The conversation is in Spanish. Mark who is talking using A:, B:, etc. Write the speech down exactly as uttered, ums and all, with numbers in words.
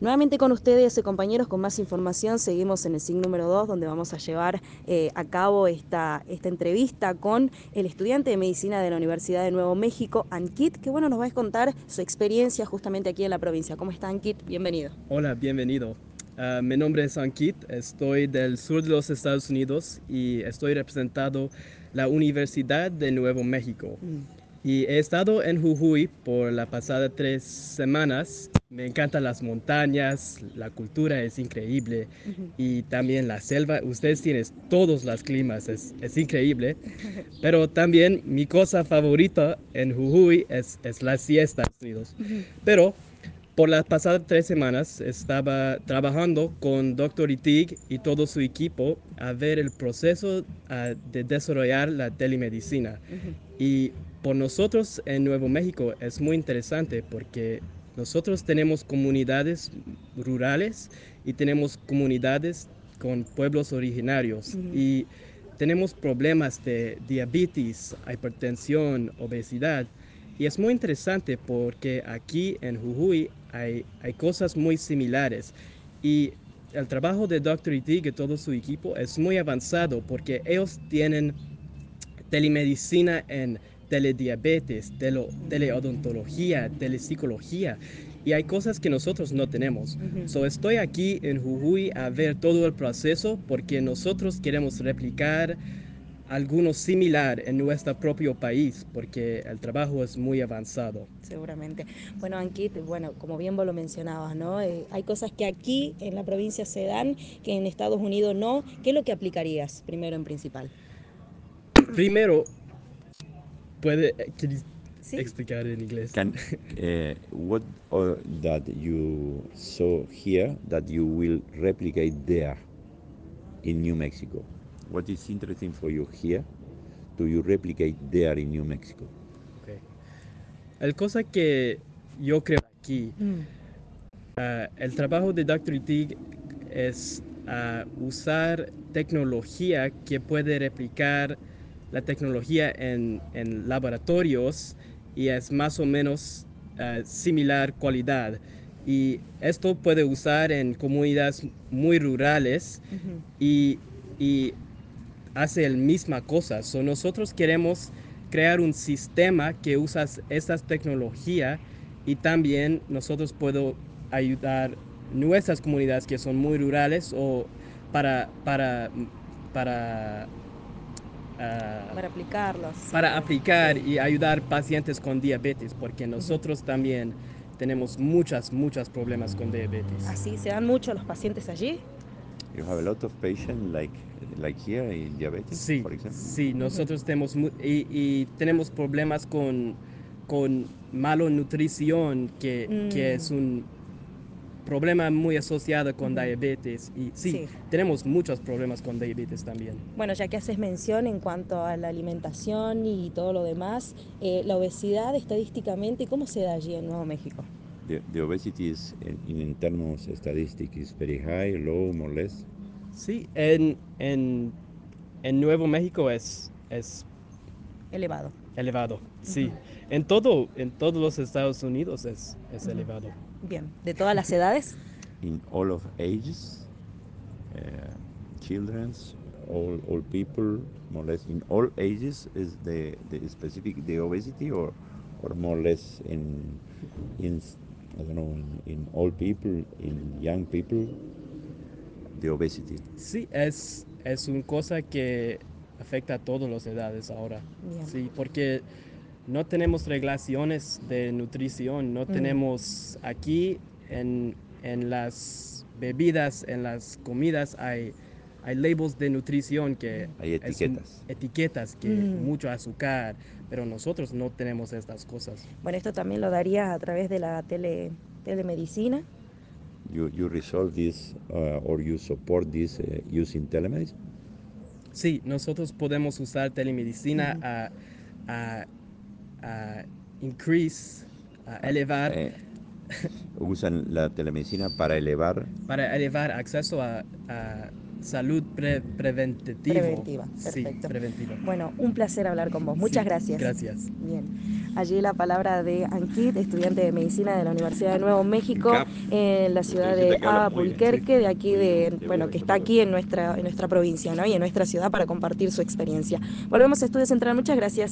A: Nuevamente con ustedes, eh, compañeros, con más información, seguimos en el S I G número dos, donde vamos a llevar eh, a cabo esta, esta entrevista con el estudiante de Medicina de la Universidad de Nuevo México, Ankit, que bueno, nos va a contar su experiencia justamente aquí en la provincia. ¿Cómo está, Ankit? Bienvenido.
B: Hola, bienvenido. Uh, mi nombre es Ankit, estoy del sur de los Estados Unidos y estoy representando la Universidad de Nuevo México. Mm. Y he estado en Jujuy por la pasada tres semanas. Me encantan las montañas, la cultura es increíble uh-huh. Y también la selva. Ustedes tienen todos los climas, es, es increíble. Pero también mi cosa favorita en Jujuy es, es la siesta. Uh-huh. Pero por las pasadas tres semanas estaba trabajando con doctor Itig y todo su equipo a ver el proceso uh, de desarrollar la telemedicina. Uh-huh. Y por nosotros en Nuevo México es muy interesante porque nosotros tenemos comunidades rurales y tenemos comunidades con pueblos originarios. Uh-huh. Y tenemos problemas de diabetes, hipertensión, obesidad. Y es muy interesante porque aquí en Jujuy hay, hay cosas muy similares. Y el trabajo de doctor Itig y todo su equipo es muy avanzado porque ellos tienen telemedicina en telediabetes, tele, teleodontología, telepsicología. Y hay cosas que nosotros no tenemos. Uh-huh. So, estoy aquí en Jujuy a ver todo el proceso porque nosotros queremos replicar alguno similar en nuestro propio país, porque el trabajo es muy avanzado.
A: Seguramente. Bueno, Ankit, bueno, como bien vos lo mencionabas, ¿no? Eh, hay cosas que aquí en la provincia se dan, que en Estados Unidos no. ¿Qué es lo que aplicarías primero en principal?
B: Primero, puede
A: ¿Sí?
B: explicar en inglés.
C: Can uh, what uh, that you saw here that you will replicate there in New Mexico? What is interesting for you here? Do you replicate there in New Mexico?
B: Okay. El cosa que yo creo aquí, mm. uh, el trabajo de doctor Itig es uh, usar tecnología que puede replicar la tecnología en, en laboratorios y es más o menos uh, similar calidad. Y esto puede usar en comunidades muy rurales uh-huh. y, y hace la misma cosa. So, nosotros queremos crear un sistema que usa estas tecnologías y también nosotros podemos ayudar nuestras comunidades que son muy rurales o para para para
A: uh, para aplicarlos
B: para
A: sí,
B: aplicar
A: sí.
B: y ayudar pacientes con diabetes porque nosotros uh-huh. también tenemos muchas muchos problemas con diabetes.
A: ¿Así se dan mucho los pacientes allí?
C: You have a lot of patients like like here in diabetes,
B: sí,
C: for example.
B: Sí, nosotros uh-huh. tenemos y, y tenemos problemas con con malnutrición que, mm. que es un problema muy asociado con uh-huh. diabetes y sí, sí, tenemos muchos problemas con diabetes también.
A: Bueno, ya que haces mención en cuanto a la alimentación y todo lo demás, eh, la obesidad estadísticamente, ¿cómo se da allí en Nuevo México?
C: The, the obesity is in, in terms of statistics is very high, low, more or less.
B: Sí, en, en, en Nuevo México es, es
A: elevado.
B: Elevado, sí. Uh-huh. En todo, en todos los Estados Unidos es, es uh-huh. elevado.
A: Bien. ¿De todas las edades?
C: In all of ages, uh, children's, all, all people, more or less in all ages is the, the specific the obesity or or more or less in in I don't know in, in old people, in young people, the obesity.
B: Sí, es es una cosa que afecta a todas las edades ahora.
A: Bien.
B: Sí, porque no tenemos regulaciones de nutrición, no mm. tenemos aquí en, en las bebidas, en las comidas hay hay labels de nutrición que
C: hay etiquetas,
B: es, etiquetas que mm. mucho azúcar, pero nosotros no tenemos estas cosas.
A: Bueno, esto también lo darías a través de la tele, telemedicina.
C: You, you resolve this uh, or you support this uh, using telemedicine?
B: Sí, nosotros podemos usar telemedicina uh-huh. a, a, a increase, a elevar.
C: Eh, usan la telemedicina para elevar.
B: Para elevar acceso a, a salud pre preventiva.
A: Preventiva, perfecto.
B: Sí, preventiva.
A: Bueno, un placer hablar con vos. Muchas
B: sí,
A: gracias.
B: Gracias.
A: Bien. allí la palabra de Ankit, estudiante de medicina de la Universidad de Nuevo México, en la ciudad de Albuquerque, de aquí de, bueno, que está aquí en nuestra, en nuestra provincia, ¿no? Y en nuestra ciudad para compartir su experiencia. Volvemos a Estudio Central, muchas gracias.